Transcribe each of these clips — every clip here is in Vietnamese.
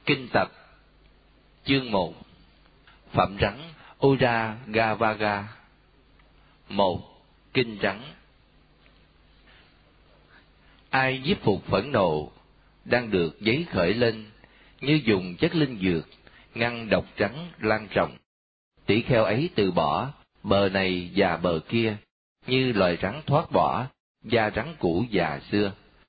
Kinh tập chương 1. Phẩm rắn Ujjagavaga. 1. Kinh rắn. Ai nhiếp phục phẫn nộ đang được giấy khởi lên, như dùng chất linh dược ngăn độc rắn lan rộng. Tỷ kheo ấy từ bỏ bờ này và bờ kia, như loài rắn thoát bỏ da rắn cũ già xưa.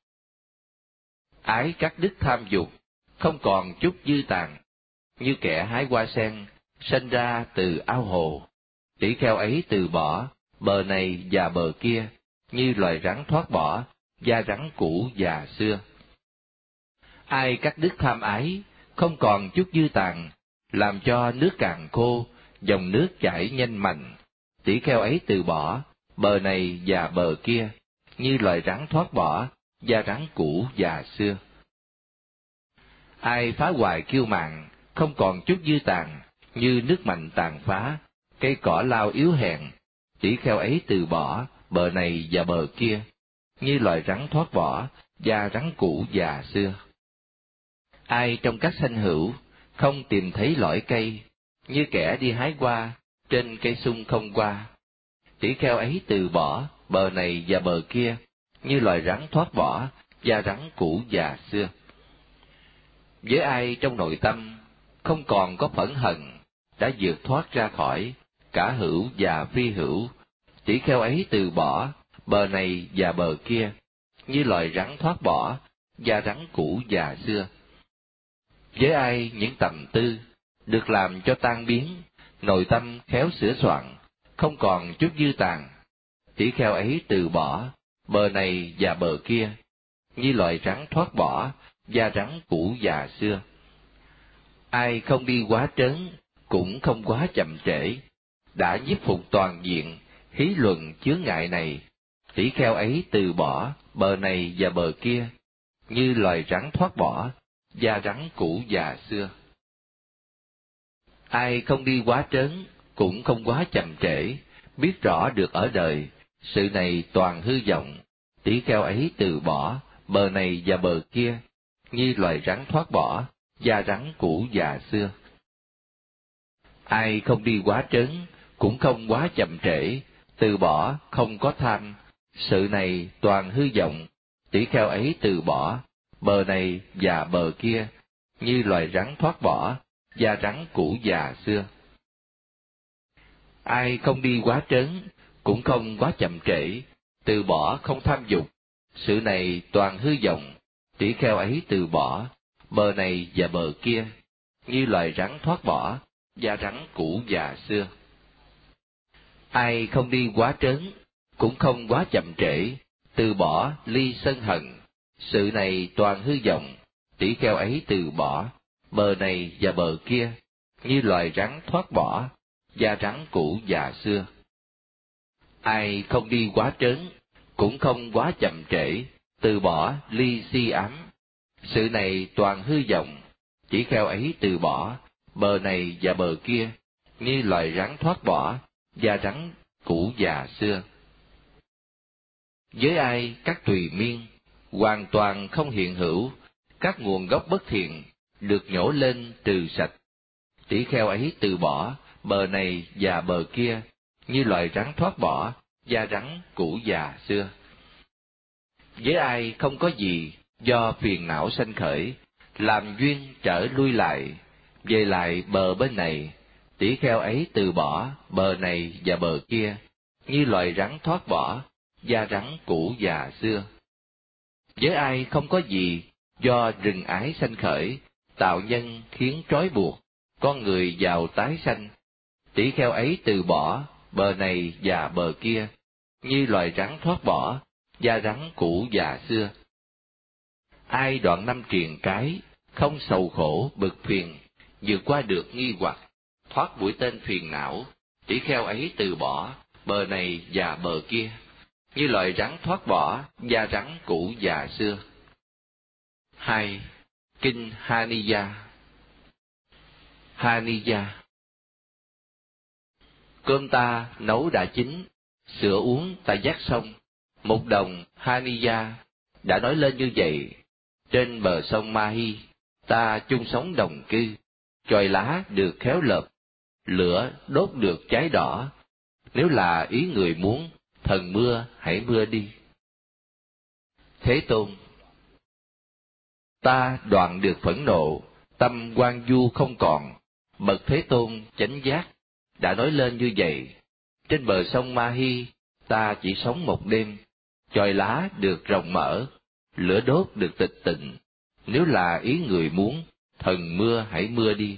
Ái cắt đứt tham dục, không còn chút dư tàn, như kẻ hái hoa sen sanh ra từ ao hồ. Tỷ kheo ấy từ bỏ bờ này và bờ kia, như loài rắn thoát bỏ da rắn cũ già xưa. Ai cắt đứt tham ái, không còn chút dư tàn, làm cho nước càng khô, dòng nước chảy nhanh mạnh. Tỷ kheo ấy từ bỏ bờ này và bờ kia, như loài rắn thoát bỏ da rắn cũ già xưa. Ai phá hoại kiêu mạn, không còn chút dư tàn, như nước mạnh tàn phá cây cỏ lau yếu hèn. Tỷ kheo ấy từ bỏ bờ này và bờ kia, như loài rắn thoát bỏ da rắn cũ già xưa. Ai trong các sanh hữu không tìm thấy lõi cây, như kẻ đi hái hoa trên cây sung không hoa. Tỷ kheo ấy từ bỏ bờ này và bờ kia, như loài rắn thoát bỏ da rắn cũ già xưa. Với ai trong nội tâm không còn có phẫn hận, đã vượt thoát ra khỏi cả hữu và phi hữu. Tỷ kheo ấy từ bỏ bờ này và bờ kia, như loài rắn thoát bỏ da rắn cũ già xưa. Với ai những tầm tư được làm cho tan biến, nội tâm khéo sửa soạn, không còn chút dư tàn. Tỷ kheo ấy từ bỏ bờ này và bờ kia, như loài rắn thoát bỏ da rắn cũ già xưa. Ai không đi quá trớn, cũng không quá chậm trễ, đã nhiếp phục toàn diện hí luận chướng ngại này. Tỷ kheo ấy từ bỏ bờ này và bờ kia, như loài rắn thoát bỏ da rắn cũ già xưa. Ai không đi quá trớn, cũng không quá chậm trễ, biết rõ được ở đời sự này toàn hư vọng. Tỷ kheo ấy từ bỏ bờ này và bờ kia, như loài rắn thoát bỏ da rắn cũ già xưa. Ai không đi quá trớn, cũng không quá chậm trễ, từ bỏ không có tham, sự này toàn hư vọng. Tỷ kheo ấy từ bỏ bờ này và bờ kia, như loài rắn thoát bỏ da rắn cũ già xưa. Ai không đi quá trớn, cũng không quá chậm trễ, từ bỏ không tham dục, sự này toàn hư vọng. Tỷ kheo ấy từ bỏ bờ này và bờ kia, như loài rắn thoát bỏ da rắn cũ già xưa. Ai không đi quá trớn, cũng không quá chậm trễ, từ bỏ ly sân hận, sự này toàn hư vọng. Tỷ kheo ấy từ bỏ bờ này và bờ kia, như loài rắn thoát bỏ da rắn cũ già xưa. Ai không đi quá trớn, cũng không quá chậm trễ, từ bỏ ly si ám, sự này toàn hư vọng. Tỷ kheo ấy từ bỏ bờ này và bờ kia, như loài rắn thoát bỏ da rắn cũ già xưa. Với ai các tùy miên hoàn toàn không hiện hữu, các nguồn gốc bất thiện được nhổ lên trừ sạch. Tỷ kheo ấy từ bỏ bờ này và bờ kia, như loài rắn thoát bỏ da rắn cũ già xưa. Với ai không có gì do phiền não sanh khởi, làm duyên trở lui lại, về lại bờ bên này. Tỷ kheo ấy từ bỏ bờ này và bờ kia, như loài rắn thoát bỏ da rắn cũ già xưa. Với ai không có gì do rừng ái sanh khởi, tạo nhân khiến trói buộc con người vào tái sanh. Tỷ kheo ấy từ bỏ bờ này và bờ kia, như loài rắn thoát bỏ da rắn cũ già xưa. Ai đoạn năm triền cái, không sầu khổ bực phiền, vượt qua được nghi hoặc, thoát mũi tên phiền não. Tỷ kheo ấy từ bỏ bờ này và bờ kia, như loài rắn thoát bỏ da rắn cũ già xưa. 2. Kinh Haniya. Haniya. Cơm ta nấu đã chín, sữa uống ta vắt xong. Một đồng Haniya đã nói lên như vậy trên bờ sông Mahi. ta chung sống đồng cư, chồi lá được khéo lợp, lửa đốt được cháy đỏ. Nếu là ý người muốn, thần mưa hãy mưa đi. Thế Tôn: ta đoạn được phẫn nộ, tâm hoang du không còn. Bậc Thế Tôn chánh giác đã nói lên như vậy. Trên bờ sông Ma Hi, ta chỉ sống một đêm, chồi lá được rộng mở, lửa đốt được tịch tịnh. Nếu là ý người muốn, thần mưa hãy mưa đi.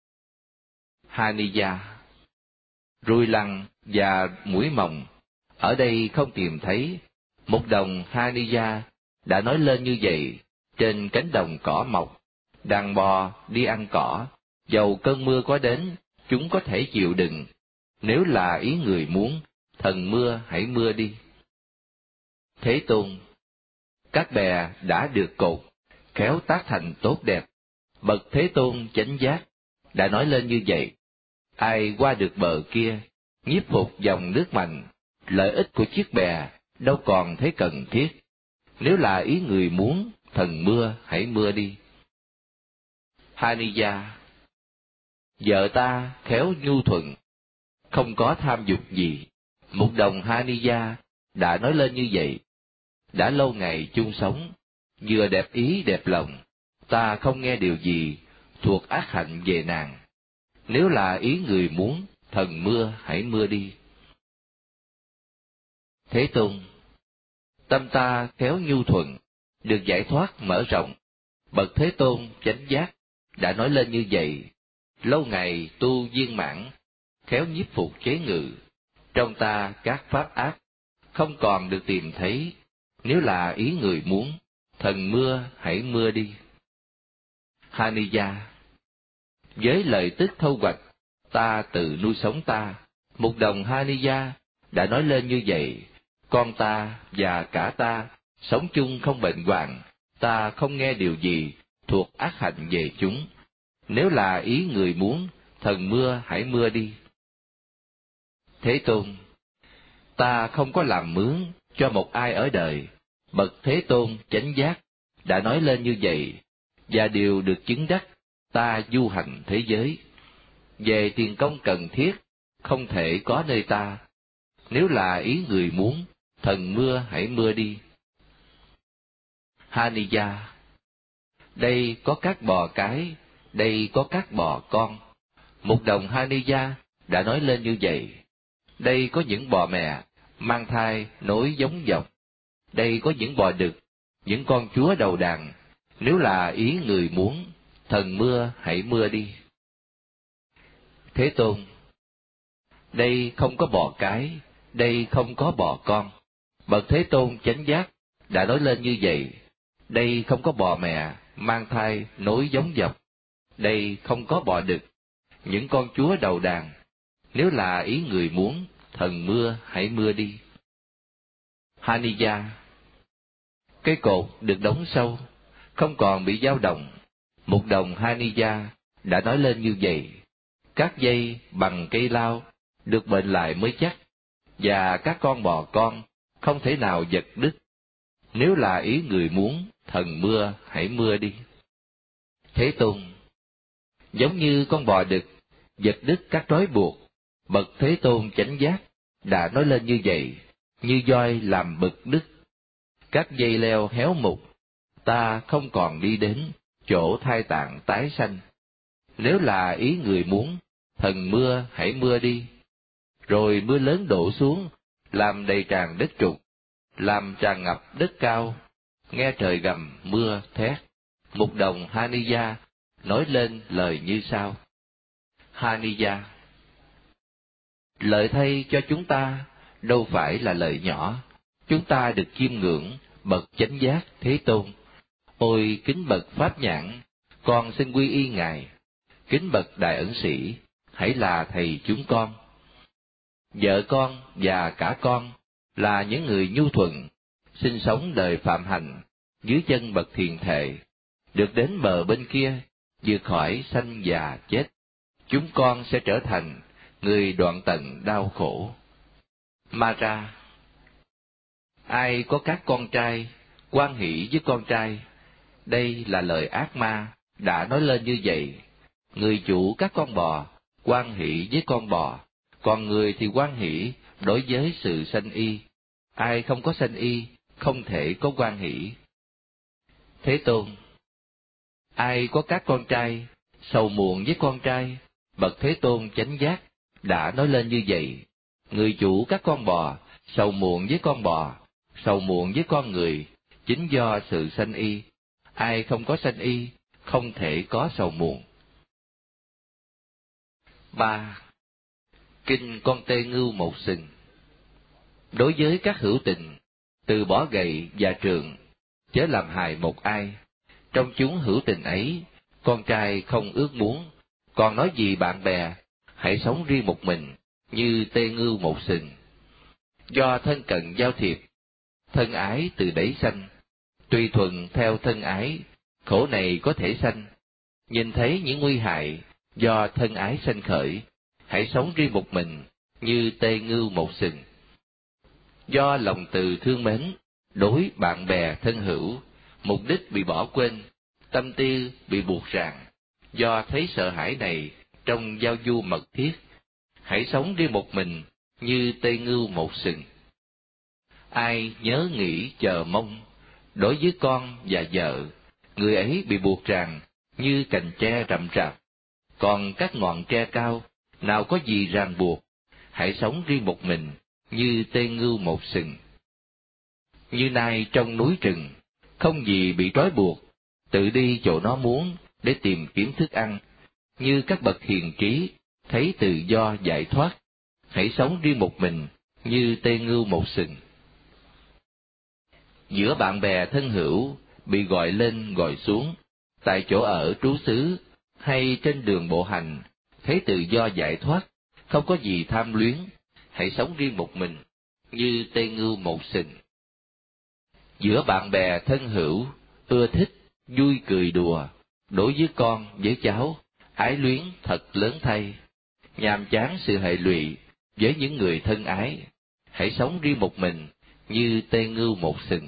Haniya: ruồi lằn và muỗi mồng, ở đây không tìm thấy. Một đồng Haniya đã nói lên như vậy. Trên cánh đồng cỏ mọc, đàn bò đi ăn cỏ, dầu cơn mưa có đến, chúng có thể chịu đựng. Nếu là ý người muốn, thần mưa hãy mưa đi. Thế Tôn: các bè đã được cột, khéo tác thành tốt đẹp. Bậc Thế Tôn chánh giác đã nói lên như vậy. Ai qua được bờ kia, nhiếp phục dòng nước mạnh, lợi ích của chiếc bè đâu còn thấy cần thiết. Nếu là ý người muốn, thần mưa hãy mưa đi. Haniya: vợ ta khéo nhu thuận, không có tham dục gì. Một đồng Haniya đã nói lên như vậy. Đã lâu ngày chung sống, vừa đẹp ý đẹp lòng, ta không nghe điều gì thuộc ác hạnh về nàng. Nếu là ý người muốn, thần mưa hãy mưa đi. Thế Tôn: tâm ta khéo nhu thuận, được giải thoát mở rộng. Bậc Thế Tôn chánh giác đã nói lên như vậy. Lâu ngày tu viên mãn, khéo nhiếp phục chế ngự. Trong ta các pháp ác không còn được tìm thấy. Nếu là ý người muốn, thần mưa hãy mưa đi. Haniya: với lời tức thâu hoạch, ta tự nuôi sống ta. Một đồng Haniya đã nói lên như vậy. Con ta và cả ta sống chung không bệnh hoạn, ta không nghe điều gì thuộc ác hạnh về chúng. Nếu là ý người muốn, thần mưa hãy mưa đi. Thế Tôn: ta không có làm mướn cho một ai ở đời. Bậc Thế Tôn chánh giác đã nói lên như vậy, và điều được chứng đắc, ta du hành thế giới. Về tiền công cần thiết, không thể có nơi ta. Nếu là ý người muốn, thần mưa hãy mưa đi. Haniya: đây có các bò cái, đây có các bò con. Một đồng Haniya đã nói lên như vậy. Đây có những bò mẹ, mang thai, nối giống dọc. Đây có những bò đực, những con chúa đầu đàn. Nếu là ý người muốn, thần mưa hãy mưa đi. Thế Tôn: đây không có bò cái, đây không có bò con. Bậc Thế Tôn chánh giác đã nói lên như vậy. Đây không có bò mẹ, mang thai, nối giống dọc. Đây không có bò đực, những con chúa đầu đàn. Nếu là ý người muốn, thần mưa hãy mưa đi. Haniya: cây cột được đóng sâu, không còn bị dao động. Một đồng Haniya đã nói lên như vậy. Các dây bằng cây lao được bệnh lại mới chắc, và các con bò con không thể nào giật đứt. Nếu là ý người muốn, thần mưa hãy mưa đi. Thế Tôn: giống như con bò đực giật đứt các trói buộc, bậc Thế Tôn chánh giác đã nói lên như vậy. Như voi làm bực đứt, các dây leo héo mục, ta không còn đi đến chỗ thai tạng tái sanh. Nếu là ý người muốn, thần mưa hãy mưa đi. Rồi mưa lớn đổ xuống, làm đầy tràn đất trục, làm tràn ngập đất cao. Nghe trời gầm mưa thét. Một đồng Haniya nói lên lời như sau. Haniya: lợi thay cho chúng ta đâu phải là lợi nhỏ. Chúng ta được chiêm ngưỡng bậc chánh giác Thế Tôn. Ôi kính bậc pháp nhãn, con xin quy y ngài. Kính bậc đại ẩn sĩ, hãy là thầy chúng con. Vợ con và cả con là những người nhu thuận, sinh sống đời phạm hạnh dưới chân bậc thiền thệ, được đến bờ bên kia, vượt khỏi sanh già chết. Chúng con sẽ trở thành người đoạn tận đau khổ. Mara: ai có các con trai, hoan hỷ với con trai. Đây là lời ác ma đã nói lên như vậy: người chủ các con bò hoan hỷ với con bò, còn người thì hoan hỷ đối với sự sanh y. Ai không có sanh y, không thể có hoan hỷ. Thế Tôn: ai có các con trai, sầu muộn với con trai, bậc Thế Tôn chánh giác đã nói lên như vậy: người chủ các con bò sầu muộn với con bò, sầu muộn với con người, chính do sự sanh y. Ai không có sanh y, không thể có sầu muộn. 3. Kinh Con Tê Ngưu Một Sừng. Đối với các hữu tình, từ bỏ gậy và trượng, chớ làm hại một ai. Trong chúng hữu tình ấy, con trai không ước muốn, còn nói gì bạn bè, hãy sống riêng một mình, như tê ngưu một sừng. Do thân cận giao thiệp, thân ái từ đấy sanh, tùy thuận theo thân ái, khổ này có thể sanh. Nhìn thấy những nguy hại do thân ái sanh khởi, hãy sống riêng một mình, như tê ngưu một sừng. Do lòng từ thương mến, đối bạn bè thân hữu, mục đích bị bỏ quên, tâm tư bị buộc ràng, do thấy sợ hãi này trong giao du mật thiết, hãy sống riêng một mình, như tê ngưu một sừng. Ai nhớ nghĩ chờ mong, đối với con và vợ, người ấy bị buộc ràng như cành tre rậm rạp, còn các ngọn tre cao, nào có gì ràng buộc, hãy sống riêng một mình, như tê ngưu một sừng. Như nai trong núi rừng, không gì bị trói buộc, tự đi chỗ nó muốn để tìm kiếm thức ăn. Như các bậc hiền trí, thấy tự do giải thoát, hãy sống riêng một mình, như tê ngưu một sừng. Giữa bạn bè thân hữu, bị gọi lên gọi xuống, tại chỗ ở trú xứ, hay trên đường bộ hành, thấy tự do giải thoát, không có gì tham luyến, hãy sống riêng một mình, như tê ngưu một sừng. Giữa bạn bè thân hữu, ưa thích, vui cười đùa, đối với con, với cháu, ái luyến thật lớn thay, nhàm chán sự hệ lụy với những người thân ái, hãy sống riêng một mình, như tê ngưu một sừng.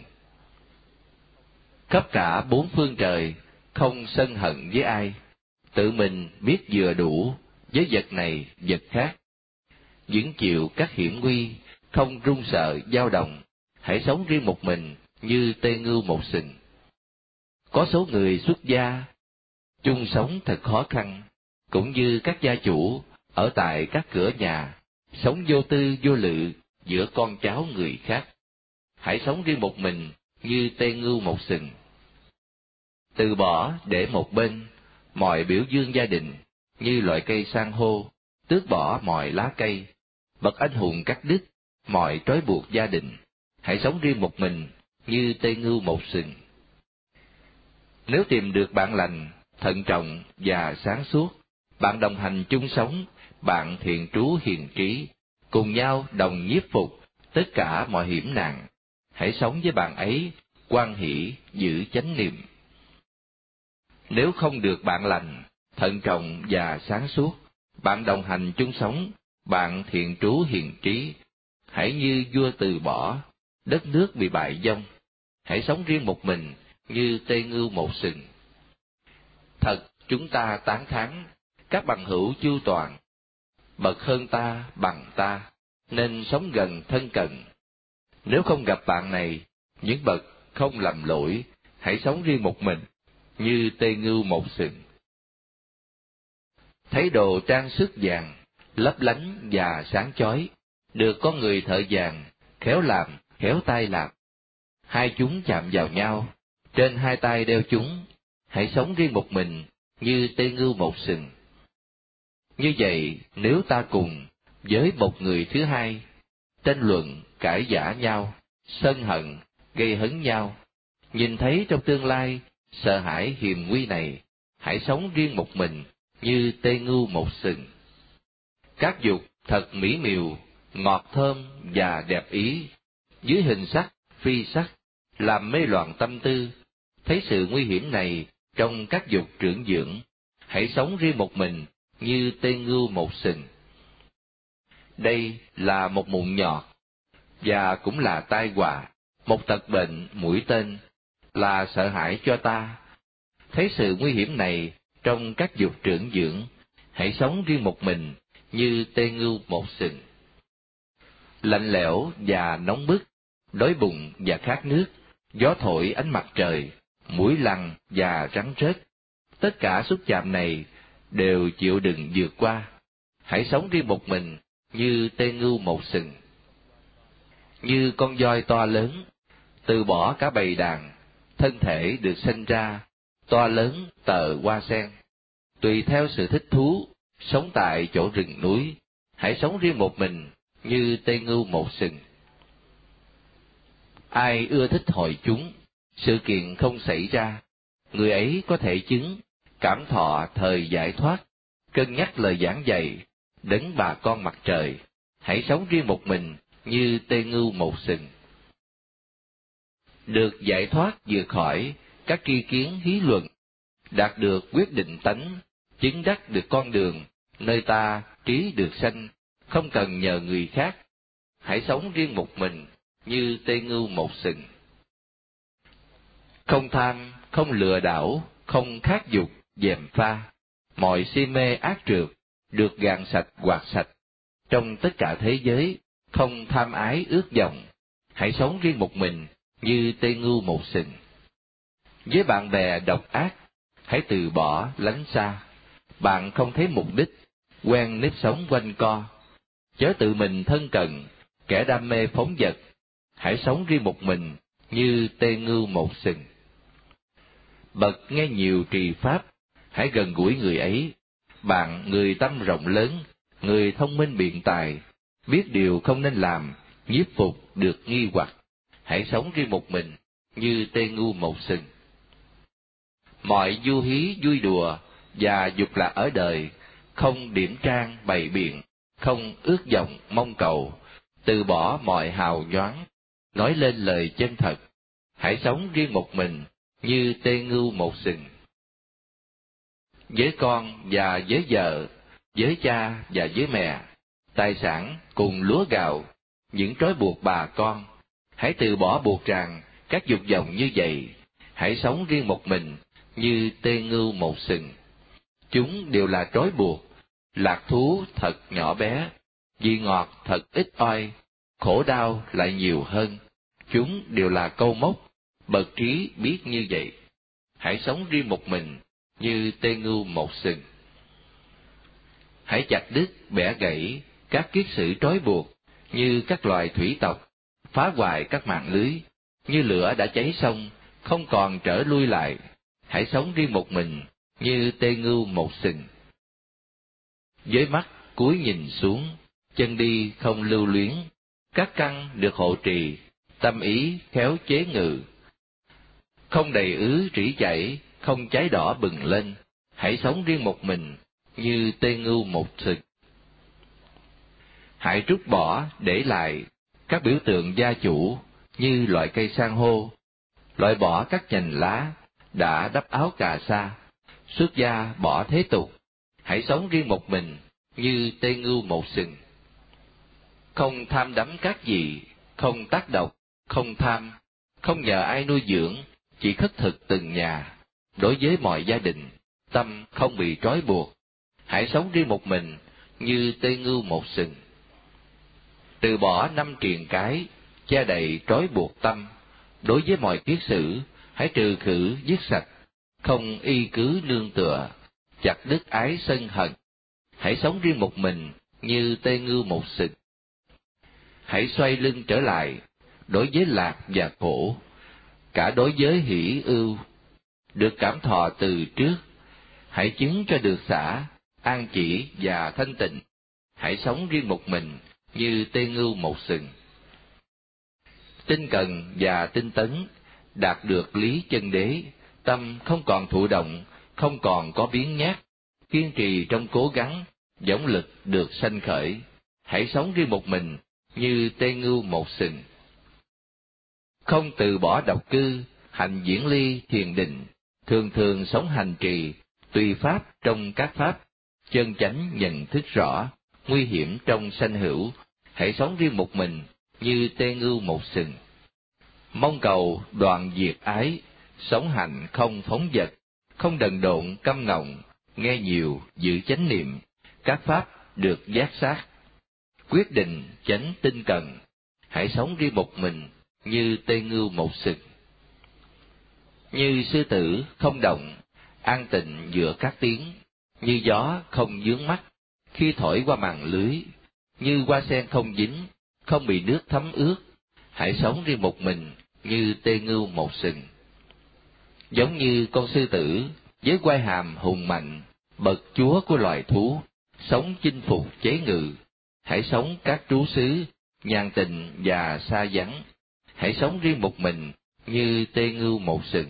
Khắp cả bốn phương trời, không sân hận với ai, tự mình biết vừa đủ với vật này vật khác, vững chịu các hiểm nguy, không run sợ dao động, hãy sống riêng một mình, như tê ngưu một sừng. Có số người xuất gia, chung sống thật khó khăn, cũng như các gia chủ, ở tại các cửa nhà, sống vô tư vô lự giữa con cháu người khác. Hãy sống riêng một mình, như tê ngưu một sừng. Từ bỏ để một bên mọi biểu dương gia đình, như loại cây san hô, tước bỏ mọi lá cây, bậc anh hùng cắt đứt mọi trói buộc gia đình. Hãy sống riêng một mình, như tê ngưu một sừng. Nếu tìm được bạn lành, thận trọng và sáng suốt, bạn đồng hành chung sống, bạn thiện trú hiền trí, cùng nhau đồng nhiếp phục tất cả mọi hiểm nạn, hãy sống với bạn ấy, hoan hỷ giữ chánh niệm. Nếu không được bạn lành, thận trọng và sáng suốt, bạn đồng hành chung sống, bạn thiện trú hiền trí, hãy như vua từ bỏ, đất nước bị bại vong, hãy sống riêng một mình, như tê ngưu một sừng. Thật chúng ta tán thán, các bằng hữu chu toàn, bậc hơn ta bằng ta, nên sống gần thân cận. Nếu không gặp bạn này, những bậc không lầm lỗi, hãy sống riêng một mình, như tê ngưu một sừng. Thấy đồ trang sức vàng, lấp lánh và sáng chói, được con người thợ vàng, khéo làm, khéo tay làm. Hai chúng chạm vào nhau, trên hai tay đeo chúng, hãy sống riêng một mình, như tê ngưu một sừng. Như vậy, nếu ta cùng với một người thứ hai, tranh luận, cãi vã nhau, sân hận, gây hấn nhau, nhìn thấy trong tương lai, sợ hãi hiểm nguy này, hãy sống riêng một mình, như tê ngưu một sừng. Các dục thật mỹ miều, ngọt thơm và đẹp ý, dưới hình sắc, phi sắc, làm mê loạn tâm tư. Thấy sự nguy hiểm này trong các dục trưởng dưỡng, hãy sống riêng một mình, như tê ngưu một sừng. Đây là một mụn nhọt, và cũng là tai họa, một tật bệnh mũi tên, là sợ hãi cho ta. Thấy sự nguy hiểm này trong các dục trưởng dưỡng, hãy sống riêng một mình như tê ngưu một sừng. Lạnh lẽo và nóng bức, đói bụng và khát nước, gió thổi ánh mặt trời, muỗi lằn và rắn rết, tất cả xúc chạm này đều chịu đựng vượt qua. Hãy sống riêng một mình như tê ngưu một sừng. Như con voi to lớn, từ bỏ cả bầy đàn, thân thể được sinh ra to lớn tờ hoa sen, tùy theo sự thích thú, sống tại chỗ rừng núi. Hãy sống riêng một mình như tê ngưu một sừng. Ai ưa thích hội chúng, sự kiện không xảy ra, người ấy có thể chứng, cảm thọ thời giải thoát, cân nhắc lời giảng dạy, đấng bà con mặt trời. Hãy sống riêng một mình như tê ngưu một sừng. Được giải thoát vượt khỏi các tri kiến hí luận, đạt được quyết định tánh, chứng đắc được con đường, nơi ta trí được sanh, không cần nhờ người khác. Hãy sống riêng một mình như tê ngưu một sừng. Không tham, không lừa đảo, không khát dục, gièm pha, mọi si mê ác trượt, được gạn sạch quạt sạch. Trong tất cả thế giới, không tham ái ước vọng. Hãy sống riêng một mình như tê ngưu một sừng. Với bạn bè độc ác, hãy từ bỏ lánh xa. Bạn không thấy mục đích, quen nếp sống quanh co. Chớ tự mình thân cận, kẻ đam mê phóng dật. Hãy sống riêng một mình như tê ngưu một sừng. Bậc nghe nhiều trì pháp, hãy gần gũi người ấy. Bạn người tâm rộng lớn, người thông minh biện tài, biết điều không nên làm, nhiếp phục được nghi hoặc. Hãy sống riêng một mình như tê ngưu một sừng. Mọi du hí vui đùa và dục lạc ở đời, không điểm trang bày biện, không ước vọng mong cầu, từ bỏ mọi hào nhoáng, nói lên lời chân thật. Hãy sống riêng một mình như tê ngưu một sừng. Với con và với vợ, với cha và với mẹ, tài sản cùng lúa gạo, những trói buộc bà con, hãy từ bỏ buộc ràng các dục vọng như vậy. Hãy sống riêng một mình như tê ngưu một sừng. Chúng đều là trói buộc, lạc thú thật nhỏ bé, vị ngọt thật ít oi, khổ đau lại nhiều hơn. Chúng đều là câu móc, bậc trí biết như vậy. Hãy sống riêng một mình như tê ngưu một sừng. Hãy chặt đứt bẻ gãy các kiết sử trói buộc, như các loài thủy tộc, phá hoại các mạng lưới, như lửa đã cháy xong, không còn trở lui lại. Hãy sống riêng một mình như tê ngưu một sừng. Với mắt cúi nhìn xuống, chân đi không lưu luyến, các căn được hộ trì, tâm ý khéo chế ngự. Không đầy ứ rỉ chảy, không cháy đỏ bừng lên. Hãy sống riêng một mình như tê ngưu một sừng. Hãy trút bỏ để lại các biểu tượng gia chủ như loại cây san hô, loại bỏ các nhành lá đã đắp áo cà sa, xuất gia bỏ thế tục. Hãy sống riêng một mình như tê ngưu một sừng. Không tham đắm các gì, không tác độc, không tham, không nhờ ai nuôi dưỡng, chỉ khất thực từng nhà. Đối với mọi gia đình, tâm không bị trói buộc. Hãy sống riêng một mình như tê ngưu một sừng. Từ bỏ năm triền cái, che đầy trói buộc tâm. Đối với mọi kiết sử, hãy trừ khử giết sạch, không y cứ nương tựa, chặt đứt ái sân hận. Hãy sống riêng một mình như tê ngưu một sừng. Hãy xoay lưng trở lại, đối với lạc và khổ, cả đối với hỷ ưu, được cảm thọ từ trước. Hãy chứng cho được xả, an chỉ và thanh tịnh. Hãy sống riêng một mình như tê ngưu một sừng. Tinh cần và tinh tấn, đạt được lý chân đế, tâm không còn thụ động, không còn có biếng nhác, kiên trì trong cố gắng, dũng lực được sanh khởi. Hãy sống riêng một mình như tê ngưu một sừng. Không từ bỏ độc cư, hành diễn ly thiền định, thường thường sống hành trì, tùy pháp trong các pháp, chân chánh nhận thức rõ, nguy hiểm trong sanh hữu. Hãy sống riêng một mình như tê ngưu một sừng. Mong cầu đoạn diệt ái, sống hạnh không phóng dật, không đần độn câm ngọng, nghe nhiều giữ chánh niệm, các pháp được giác sát. Quyết định chánh tinh cần, hãy sống riêng một mình như tê ngưu một sừng. Như sư tử không động, an tịnh giữa các tiếng, như gió không vướng mắt khi thổi qua màn lưới, như hoa sen không dính, không bị nước thấm ướt, hãy sống riêng một mình như tê ngưu một sừng. Giống như con sư tử với quai hàm hùng mạnh, bậc chúa của loài thú, sống chinh phục chế ngự, hãy sống các trú xứ nhàn tịnh và xa vắng, hãy sống riêng một mình như tê ngưu một sừng.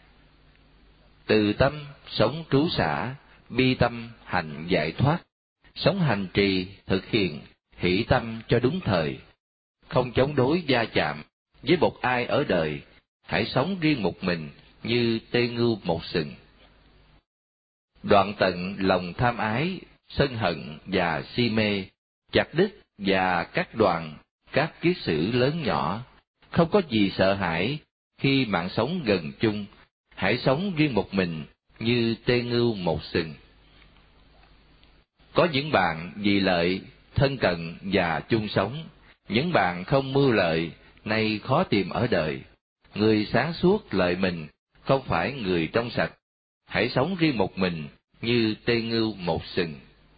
Từ tâm sống trú xả, bi tâm hành giải thoát, sống hành trì thực hiện, hỷ tâm cho đúng thời, không chống đối va chạm với một ai ở đời, hãy sống riêng một mình như tê ngưu một sừng. Đoạn tận lòng tham ái, sân hận và si mê, chặt đứt và cắt đoạn các kiết sử lớn nhỏ, không có gì sợ hãi khi mạng sống gần chung, hãy sống riêng một mình như tê ngưu một sừng. Có những bạn vì lợi, thân cận và chung sống, những bạn không mưu lợi, nay khó tìm ở đời. Người sáng suốt lợi mình, không phải người trong sạch, hãy sống riêng một mình như tê ngưu một sừng.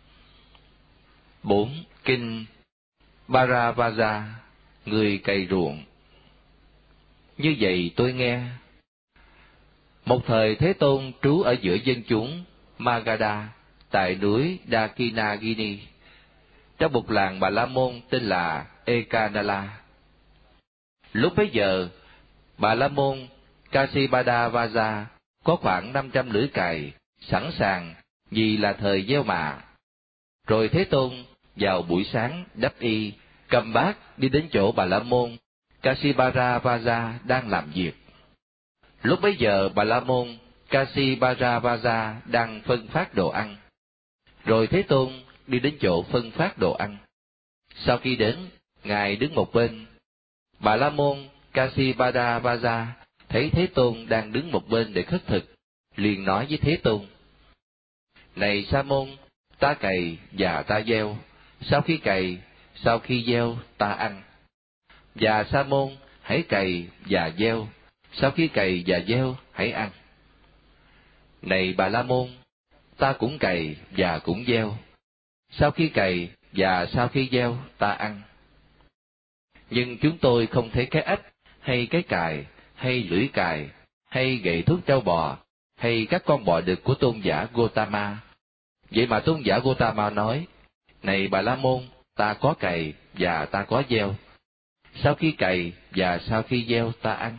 4. Kinh Bharavaja, người cày ruộng. Như vậy tôi nghe. Một thời Thế Tôn trú ở giữa dân chúng Magadha tại núi Dakinagini, trong một làng Bà La Môn tên là Ekanala. Lúc bấy giờ, Bà La Môn Kasibadavaja có khoảng 500 lưỡi cày sẵn sàng vì là thời gieo mạ. Rồi Thế Tôn vào buổi sáng đắp y, cầm bát đi đến chỗ Bà La Môn Kasibadavaja đang làm việc. Lúc bấy giờ Bà La Môn Kasibadavaja đang phân phát đồ ăn. Rồi Thế Tôn đi đến chỗ phân phát đồ ăn. Sau khi đến, Ngài đứng một bên. Bà La Môn Kasibadavaja thấy Thế Tôn đang đứng một bên để khất thực, liền nói với Thế Tôn: Này Sa môn, ta cày và ta gieo, sau khi cày, sau khi gieo ta ăn. Và Sa môn, hãy cày và gieo, sau khi cày và gieo hãy ăn. Này Bà La Môn, ta cũng cày và cũng gieo, sau khi cày và sau khi gieo ta ăn. Nhưng chúng tôi không thấy cái ếch, hay cái cài, hay lưỡi cài, hay gậy thuốc trâu bò, hay các con bò đực của tôn giả Gotama. Vậy mà tôn giả Gotama nói: Này Bà La Môn, ta có cày và ta có gieo, sau khi cày và sau khi gieo ta ăn.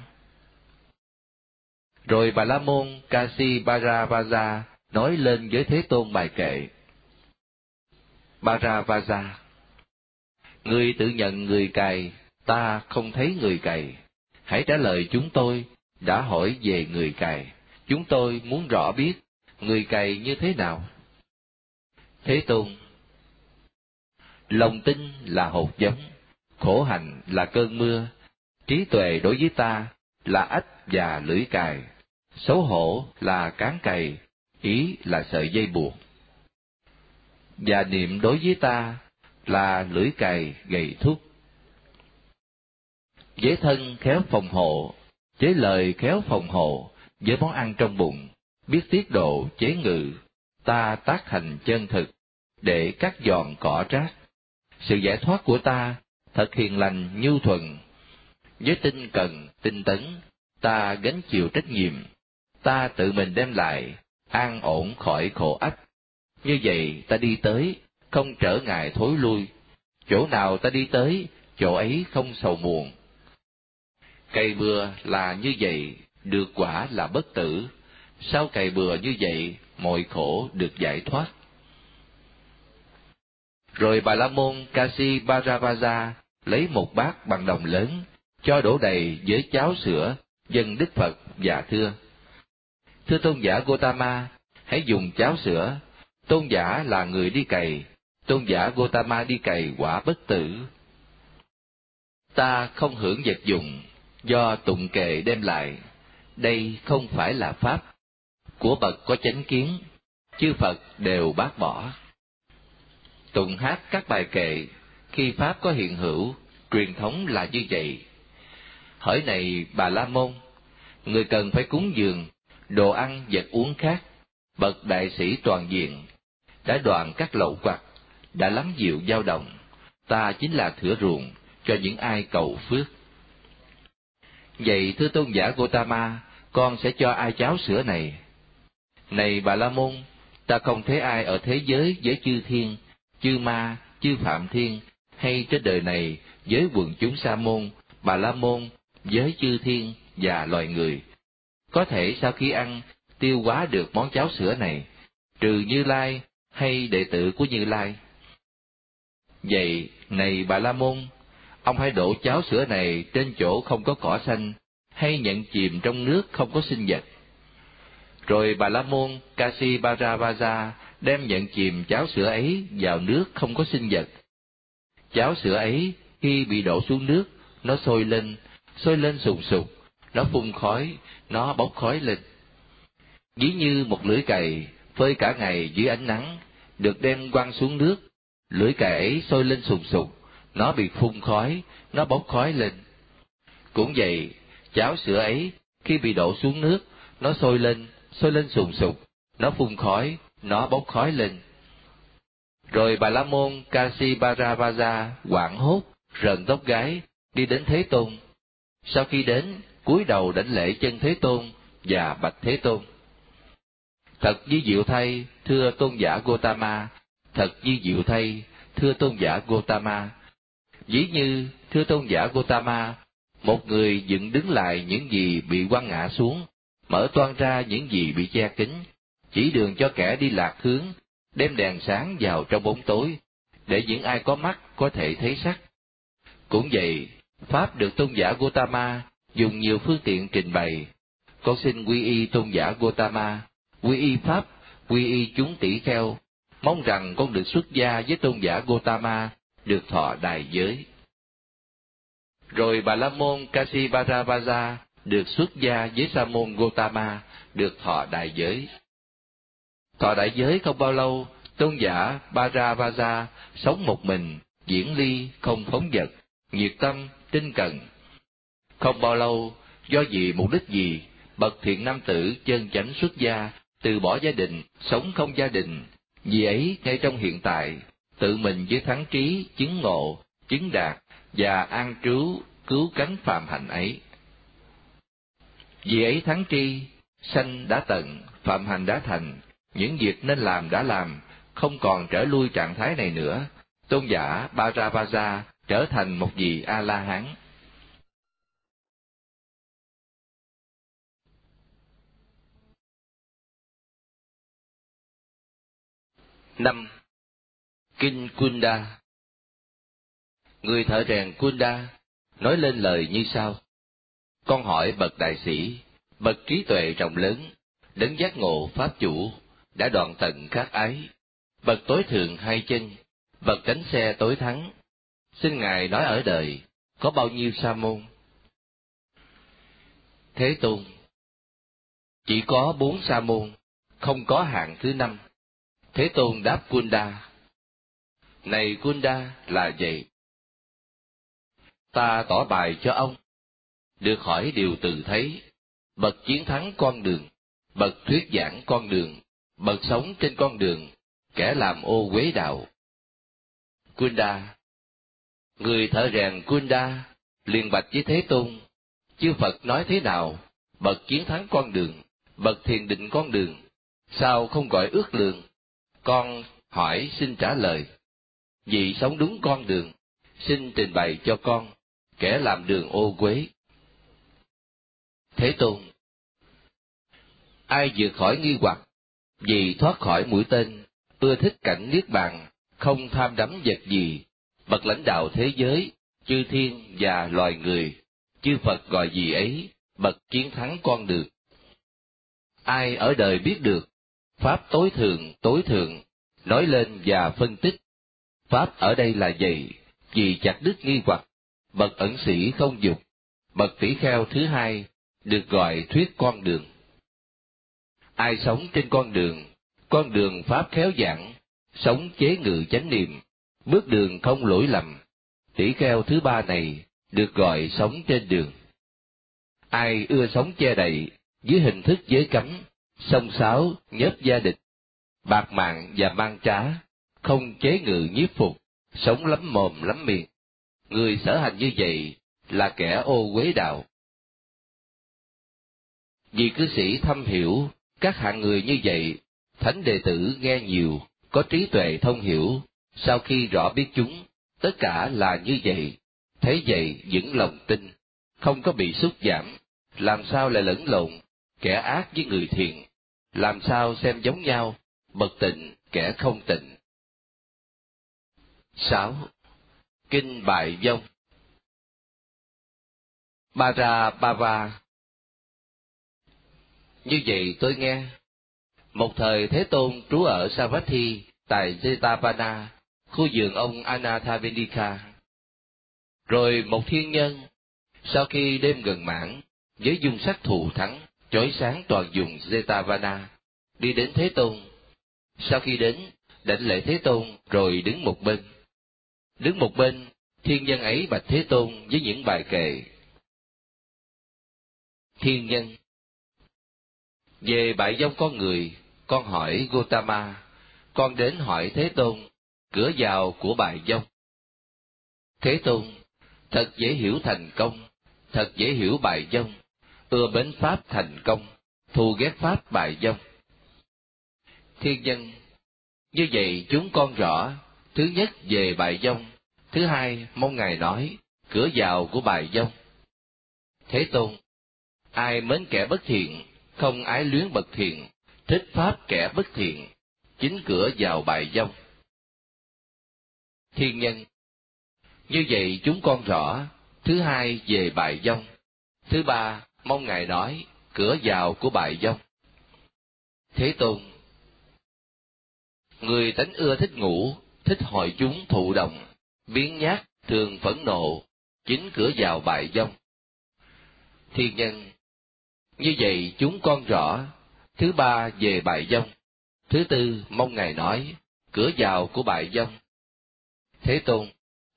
Rồi Bà La Môn Kasibadavaja nói lên với Thế Tôn bài kệ: Bharavaja, người tự nhận người cày, ta không thấy người cày. Hãy trả lời chúng tôi, đã hỏi về người cày. Chúng tôi muốn rõ biết người cày như thế nào. Thế Tôn: Lòng tin là hột giống, khổ hạnh là cơn mưa, trí tuệ đối với ta là ếch và lưỡi cài, xấu hổ là cán cày, ý là sợi dây buộc. Và niệm đối với ta là lưỡi cày gậy thuốc. Với thân khéo phòng hộ, với lời khéo phòng hộ, với món ăn trong bụng, biết tiết độ chế ngự, ta tác hành chân thực, để cắt giòn cỏ rác. Sự giải thoát của ta thật hiền lành nhu thuận. Với tinh cần, tinh tấn, ta gánh chịu trách nhiệm, ta tự mình đem lại, an ổn khỏi khổ ách. Như vậy ta đi tới, không trở ngại thối lui. Chỗ nào ta đi tới, chỗ ấy không sầu muộn. Cày bừa là như vậy, được quả là bất tử. Sau cày bừa như vậy, mọi khổ được giải thoát. Rồi Bà La Môn Kasibadavaja lấy một bát bằng đồng lớn, cho đổ đầy với cháo sữa, dâng Đức Phật và thưa: Thưa tôn giả Gotama, hãy dùng cháo sữa. Tôn giả là người đi cày, tôn giả Gotama đi cày quả bất tử. Ta không hưởng vật dụng do tụng kệ đem lại, đây không phải là pháp. của bậc có chánh kiến, chư Phật đều bác bỏ. Tụng hát các bài kệ, khi Pháp có hiện hữu, truyền thống là như vậy. Hỡi này Bà La Môn, người cần phải cúng dường, đồ ăn vật uống khác, bậc đại sĩ toàn diện, đã đoạn các lậu hoặc, đã lắng dịu dao động, ta chính là thửa ruộng cho những ai cầu phước. Vậy thưa tôn giả Gotama, con sẽ cho ai cháo sữa này? Này Bà La Môn, ta không thấy ai ở thế giới với chư thiên, chư ma, chư phạm thiên, hay trên đời này với quần chúng sa môn, Bà La Môn, với chư thiên và loài người, có thể sau khi ăn tiêu hóa được món cháo sữa này, trừ Như Lai hay đệ tử của Như Lai. Vậy, này Bà La Môn, ông hãy đổ cháo sữa này trên chỗ không có cỏ xanh, hay nhận chìm trong nước không có sinh vật. Rồi Bà La Môn Kasipajavaja đem nhận chìm cháo sữa ấy vào nước không có sinh vật. Cháo sữa ấy khi bị đổ xuống nước, nó sôi lên sùng sục, nó phun khói, nó bốc khói lên. Ví như một lưỡi cày phơi cả ngày dưới ánh nắng, được đem quăng xuống nước, lưỡi cày ấy sôi lên sùng sục, nó bị phun khói, nó bốc khói lên. Cũng vậy, cháo sữa ấy khi bị đổ xuống nước, nó sôi lên sùng sục, nó phun khói, nó bốc khói lên. Rồi Bà La Môn Kasipajavaja hoảng hốt, rờn tóc gáy, đi đến Thế Tôn. Sau khi đến, cúi đầu đảnh lễ chân Thế Tôn và bạch Thế Tôn: Thật vi diệu thay, thưa tôn giả Gotama, thật vi diệu thay, thưa tôn giả Gotama. Ví như, thưa tôn giả Gotama, một người dựng đứng lại những gì bị quăng ngã xuống, mở toang ra những gì bị che kín, chỉ đường cho kẻ đi lạc hướng, đem đèn sáng vào trong bóng tối, để những ai có mắt có thể thấy sắc. Cũng vậy, Pháp được tôn giả Gotama dùng nhiều phương tiện trình bày. Con xin quy y tôn giả Gotama, quy y Pháp, quy y chúng tỷ kheo, mong rằng con được xuất gia với tôn giả Gotama, được thọ đài giới. Rồi Bà La Môn Kasipajavaja được xuất gia với Sa môn Gotama, được thọ đại giới. Thọ đại giới không bao lâu, tôn giả Bharavaja sống một mình, diễn ly, không phóng dật, nhiệt tâm, tinh cần. Không bao lâu, do vì mục đích gì, bậc thiện nam tử chân chánh xuất gia, từ bỏ gia đình, sống không gia đình. Vì ấy, ngay trong hiện tại, tự mình với thắng trí, chứng ngộ, chứng đạt và an trú, cứu cánh phàm hạnh ấy. Vì ấy thắng tri, sanh đã tận, phạm hành đã thành, những việc nên làm đã làm, không còn trở lui trạng thái này nữa. Tôn giả Bharavaja trở thành một vị A-la-hán. 5. Kinh Kunda. Người thợ rèn Kunda nói lên lời như sau: Con hỏi bậc đại sĩ, bậc trí tuệ rộng lớn, đấng giác ngộ pháp chủ, đã đoạn tận các ái, bậc tối thượng hai chân, bậc tránh xe tối thắng, xin ngài nói ở đời có bao nhiêu sa môn? Thế Tôn: Chỉ có 4 sa môn, không có hạng thứ 5. Thế Tôn đáp Kunda: Này Kunda, là vậy. Ta tỏ bài cho ông. Được hỏi điều tự thấy, bậc chiến thắng con đường, bậc thuyết giảng con đường, bậc sống trên con đường, kẻ làm ô uế đạo. Kunda: Người thợ rèn Kunda liền bạch với Thế Tôn: Chư Phật nói thế nào? Bậc chiến thắng con đường, bậc thiền định con đường, sao không gọi ước lượng? Con hỏi xin trả lời. Vì sống đúng con đường, xin trình bày cho con, kẻ làm đường ô uế. Thế Tôn: Ai vượt khỏi nghi hoặc, vì thoát khỏi mũi tên, ưa thích cảnh niết bàn, không tham đắm vật gì, bậc lãnh đạo thế giới, chư thiên và loài người, chư Phật gọi gì ấy, bậc chiến thắng con đường. Ai ở đời biết được, Pháp tối thượng, nói lên và phân tích. Pháp ở đây là vậy, vì chặt đứt nghi hoặc, bậc ẩn sĩ không dục, bậc tỷ kheo thứ hai, được gọi thuyết con đường. Ai sống trên con đường pháp khéo dặn, sống chế ngự chánh niệm, bước đường không lỗi lầm, tỷ kheo thứ ba này được gọi sống trên đường. Ai ưa sống che đậy dưới hình thức giới cấm, xông xáo, nhớp gia địch, bạc mạng và mang trá, không chế ngự nhiếp phục, sống lắm mồm lắm miệng, người sở hành như vậy là kẻ ô uế đạo. Vì cư sĩ thâm hiểu các hạng người như vậy, thánh đệ tử nghe nhiều, có trí tuệ thông hiểu, sau khi rõ biết chúng, tất cả là như vậy, thấy vậy vững lòng tin, không có bị sút giảm, làm sao lại lẫn lộn, kẻ ác với người thiện, làm sao xem giống nhau, bậc tịnh kẻ không tịnh. 6. Kinh Bại Vong. Parabhava. Như vậy tôi nghe, một thời Thế Tôn trú ở Savatthi tại Jetavana, khu vườn ông Anathapindika. Rồi một thiên nhân, sau khi đêm gần mãn, với dung sắc thù thắng, chói sáng toàn vùng Jetavana, đi đến Thế Tôn. Sau khi đến, đảnh lễ Thế Tôn rồi đứng một bên. Đứng một bên, thiên nhân ấy bạch Thế Tôn với những bài kệ. Thiên nhân: về bại vong con người, con hỏi Gotama, con đến hỏi Thế Tôn, cửa vào của bại vong. Thế Tôn: thật dễ hiểu thành công, thật dễ hiểu bại vong, ưa mến pháp thành công, thù ghét pháp bại vong. Thiên nhân: như vậy chúng con rõ, thứ nhất về bại vong, thứ hai mong Ngài nói, cửa vào của bại vong. Thế Tôn: ai mến kẻ bất thiện, không ái luyến bậc thiện, thích pháp kẻ bất thiện, chính cửa vào bại vong. Thiên nhân: như vậy chúng con rõ, thứ hai về bại vong, thứ ba mong Ngài nói, cửa vào của bại vong. Thế Tôn: người tánh ưa thích ngủ, thích hội chúng thụ động, biếng nhác, thường phẫn nộ, chính cửa vào bại vong. Thiên nhân: như vậy chúng con rõ, thứ ba về bại vong, thứ tư mong Ngài nói, cửa vào của bại vong. Thế Tôn: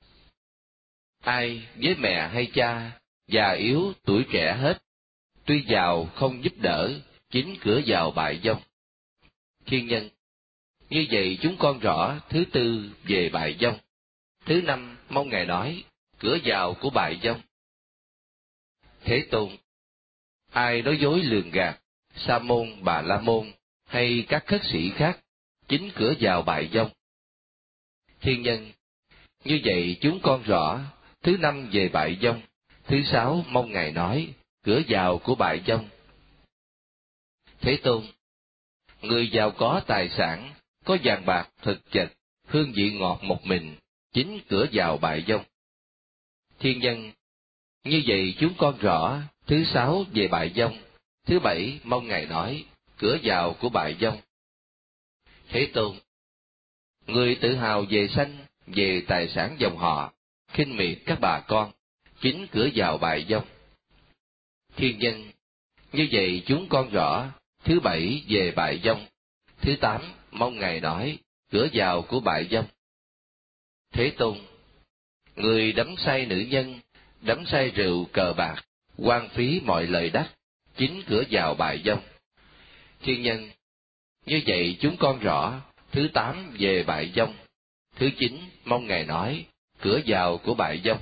ai với mẹ hay cha, già yếu tuổi trẻ hết, tuy giàu không giúp đỡ, chính cửa vào bại vong. Thiên nhân: như vậy chúng con rõ, thứ tư về bại vong, thứ năm mong Ngài nói, cửa vào của bại vong. Thế Tôn: ai nói dối lường gạt, sa môn bà la môn hay các khất sĩ khác, chính cửa vào bại vong. Thiên nhân: như vậy chúng con rõ, thứ năm về bại vong, thứ sáu mong Ngài nói, cửa vào của bại vong. Thế Tôn: người giàu có tài sản, có vàng bạc thực chất, hương vị ngọt một mình, chính cửa vào bại vong. Thiên nhân: như vậy chúng con rõ, thứ sáu về bại vong, thứ bảy mong Ngài nói, cửa vào của bại vong. Thế Tôn: người tự hào về sanh, về tài sản dòng họ, khinh miệt các bà con, chính cửa vào bại vong. Thiên nhân: như vậy chúng con rõ, thứ bảy về bại vong, thứ tám mong Ngài nói, cửa vào của bại vong. Thế Tôn: người đắm say nữ nhân, đắm say rượu cờ bạc, hoang phí mọi lợi đắc, chính cửa vào bại vong. Thiên nhân: như vậy chúng con rõ, thứ tám về bại vong, thứ chín mong Ngài nói, cửa vào của bại vong.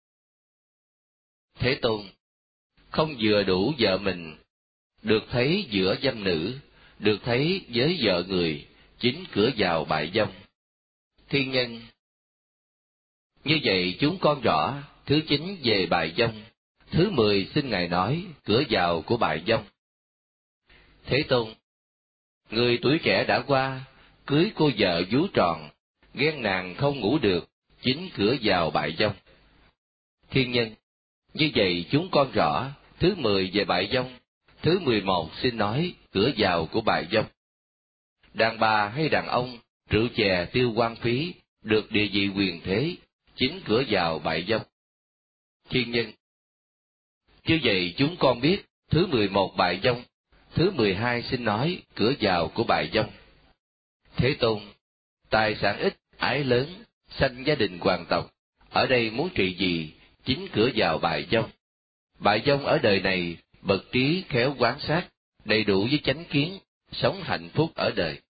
Thế Tôn: không vừa đủ vợ mình, được thấy giữa dâm nữ, được thấy với vợ người, chính cửa vào bại vong. Thiên nhân: như vậy chúng con rõ, thứ chín về bại vong, thứ 10 xin Ngài nói, cửa vào của bại vong. Thế Tôn: người tuổi trẻ đã qua, cưới cô vợ vú tròn, ghen nàng không ngủ được, chính cửa vào bại vong. Thiên nhân: như vậy chúng con rõ, thứ 10 về bại vong, thứ 11 xin nói, cửa vào của bại vong. Đàn bà hay đàn ông, rượu chè tiêu hoang phí, được địa vị quyền thế, chính cửa vào bại vong. Thiên nhân: như vậy chúng con biết, thứ 11 bại vong, Thứ 12 xin nói cửa vào của Bại Vong. Thế Tôn, tài sản ít, ái lớn, sanh gia đình hoàng tộc, ở đây muốn trị gì, chính cửa vào Bại Vong. Bại Vong ở đời này, bậc trí khéo quán sát, đầy đủ với chánh kiến, sống hạnh phúc ở đời.